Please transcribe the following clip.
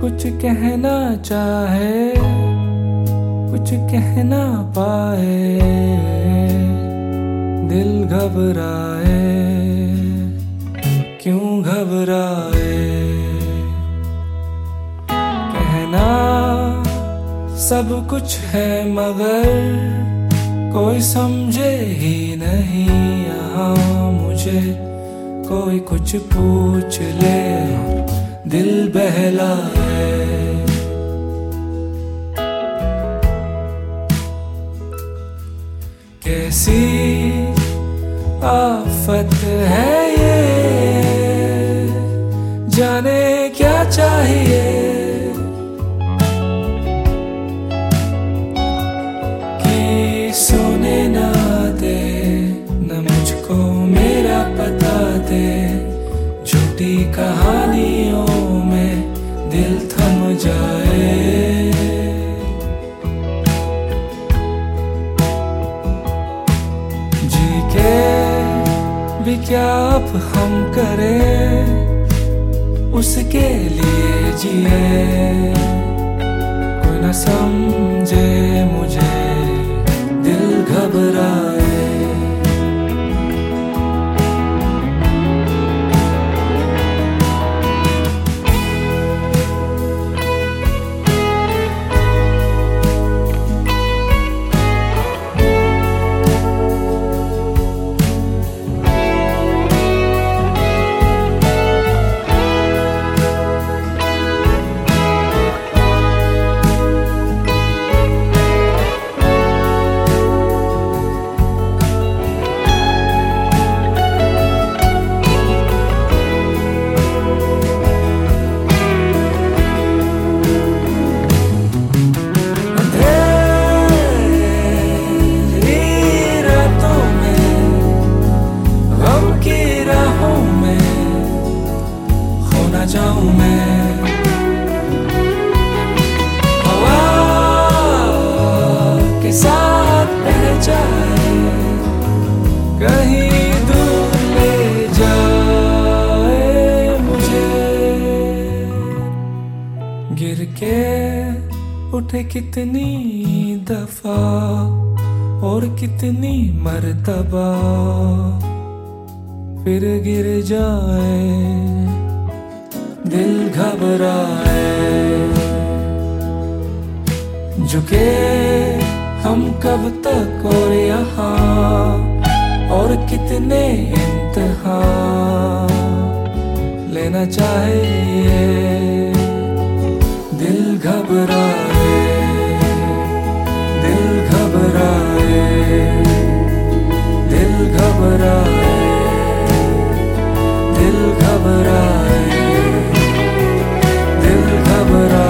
कुछ कहना चाहे, कुछ कहना पाए, दिल घबराए, क्यों घबराए। कहना सब कुछ है मगर कोई समझे ही नहीं यहाँ मुझे। कोई कुछ पूछ ले दिल बहलाए। कैसी आफत है ये, जाने क्या चाहिए कि सोने ना दे, न मुझको मेरा पता दे। झूठी कहानियों में दिल थम जाए। जी के भी क्या अब हम करें, उसके लिए जिए। कोई न समझे मुझे, दिल घबराए। जाऊं मैं हवा के साथ बह जाए, कहीं दूर ले जाए मुझे। गिर के उठे कितनी दफा और कितनी मर्तबा, फिर गिर जाए, दिल घबराए। झुके हम कब तक और यहाँ, और कितने इंतहा लेना चाहिए। दिल घबराए, दिल घबराए, दिल घबराए, दिल घबराए, दिल घबराए।